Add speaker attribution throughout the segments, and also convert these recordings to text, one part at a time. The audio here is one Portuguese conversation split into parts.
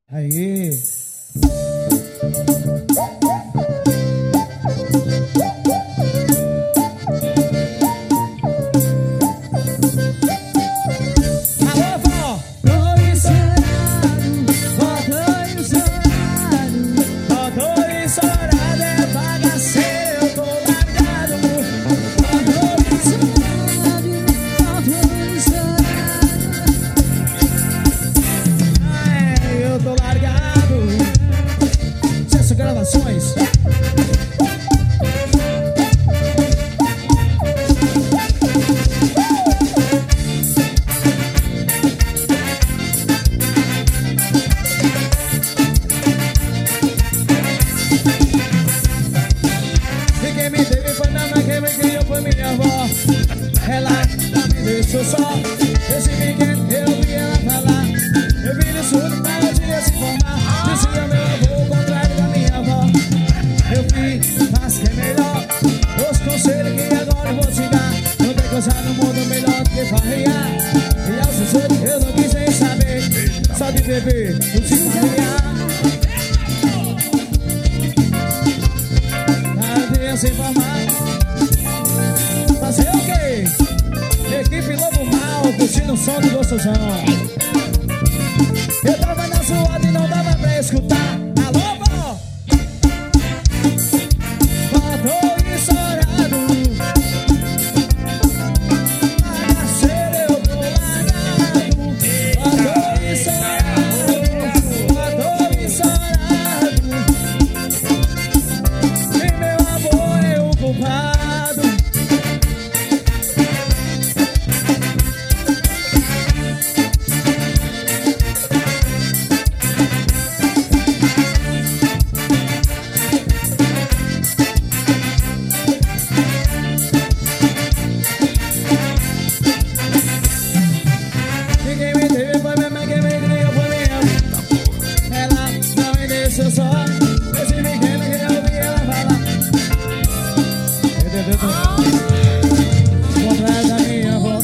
Speaker 1: Aí. Alô, vó! Tô ensorado, é bagaceiro, eu tô largado. Eu tô largado. Acesso gravações. E quem me teve foi minha mãe, quem me criou foi minha avó. Ela não me deixou só. Esse weekend eu vi ela falar. Eu vi no surdo pra um dia se formar. Dizia meu avô, o contrário da minha avó. Eu vi, mas que é melhor. Os conselhos que agora eu vou te dar. Não tem coisa no mundo melhor do que farrear. E aos 18 eu não quis nem saber. Só de beber, não se farrear. Se informar. Fazer o quê? Equipe Lobo Mal, curtindo o som do gostosão. Eu tava na suada e não dava pra escutar. Alô, vó! Vó, tô ensorado. Bagaceiro, eu tô largado. Vó, tô ensorado. Vó, tô ensorado. E meu amor é o culpado. E quem me teve foi minha mãe, quem me criou foi minha avó. Ela não me deixou só. Esse pequeno que eu vi ela falar. Contrário da minha avó.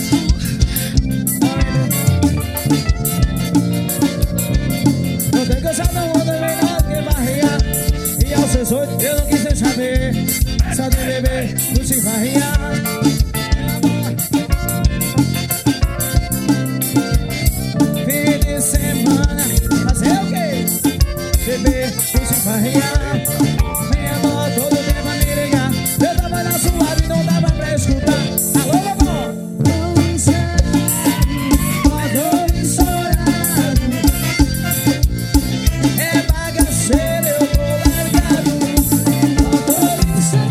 Speaker 1: Não tem coisa no mundo melhor do que barrear. E aos 18 eu não quis nem saber. Só de beber, não se barrear. Fim de semana, fazer o quê? Beber, não se barrear. Minha avó todo tempo a me ligar. Eu tava na suave e não dava pra escutar. Alô, vovó! Tô ensorado. É bagaceiro, eu tô largado. Tô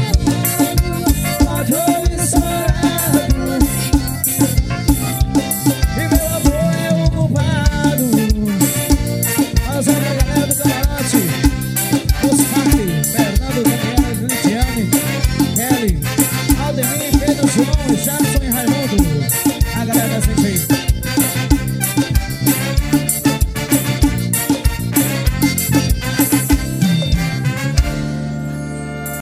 Speaker 1: ensorado. E meu avô é o culpado. Olha só pra galera do camarote. Os Parque, Fernando, Daniel, Cristiane, Kelly, Aldemir, Pedro, João, Jackson e Raimundo. A galera da gente aí.